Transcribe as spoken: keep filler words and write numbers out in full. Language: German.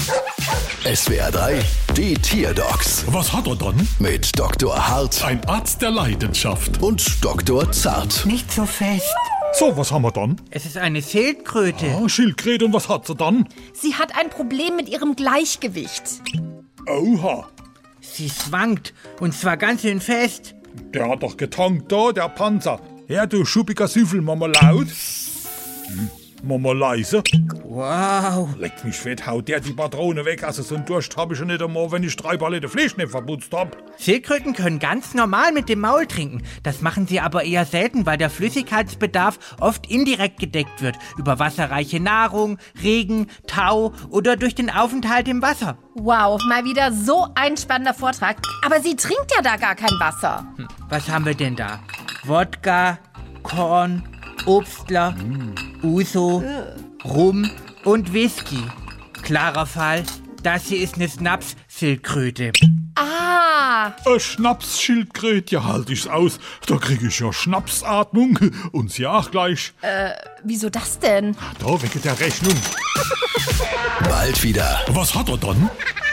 S W R drei, die Tierdocs Was hat er dann? mit Doktor Hart Ein Arzt der Leidenschaft. und Doktor Zart. Nicht so fest. So, was haben wir dann? Es ist eine Schildkröte. Ah, Schildkröte, und was hat sie dann? Sie hat ein Problem mit ihrem Gleichgewicht. Oha, Sie schwankt, und zwar ganz schön fest. der hat doch getankt da, der Panzer. Ja, du schuppiger Süffel, Mama laut. Hm. Mama leise. Wow. Leck mich fett, haut der die Patrone weg. Also so einen Durst hab ich ja nicht einmal, wenn ich drei Palette Fleisch nicht verputzt hab. Schildkröten können ganz normal mit dem Maul trinken. Das machen sie aber eher selten, weil der Flüssigkeitsbedarf oft indirekt gedeckt wird. Über wasserreiche Nahrung, Regen, Tau oder durch den Aufenthalt im Wasser. Wow, mal wieder so ein spannender Vortrag. Aber sie trinkt ja da gar kein Wasser. Hm, was haben wir denn da? Wodka, Korn, Obstler, Uso, Rum und Whisky. Klarer Fall, das hier ist eine Schnaps-Schildkröte. Ah, Eine Schnapsschildkröte, halt ich's aus. Da krieg ich ja Schnapsatmung. Und sie auch gleich. wieso das denn? Da wegen der Rechnung. Bald wieder. Was hat er dann?